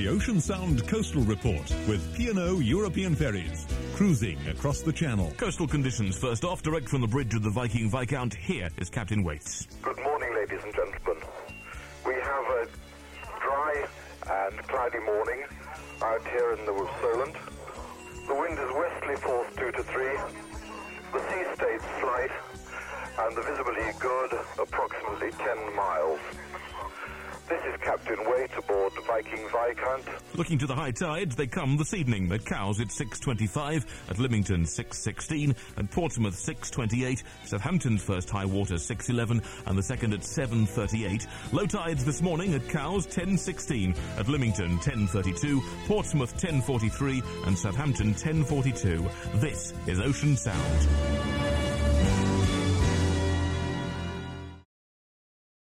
Ocean Sound Coastal Report with P&O European Ferries, cruising across the channel. Coastal conditions first off, direct from the bridge of the Viking Viscount. Here is Captain Waits. Good morning, ladies and gentlemen. We have a dry and cloudy morning out here in the Solent. The wind is westerly force 2 to 3. The sea stays slight, and the visibility good, approximately 10 miles. This is Captain Waite aboard Viking Viscount. Looking to the high tides, they come this evening. At Cowes it's 6:25, at Lymington 6:16, at Portsmouth 6:28, Southampton's first high water 6:11, and the second at 7:38. Low tides this morning at Cowes 10:16, at Lymington 10:32, Portsmouth 10:43, and Southampton 10:42. This is Ocean Sound.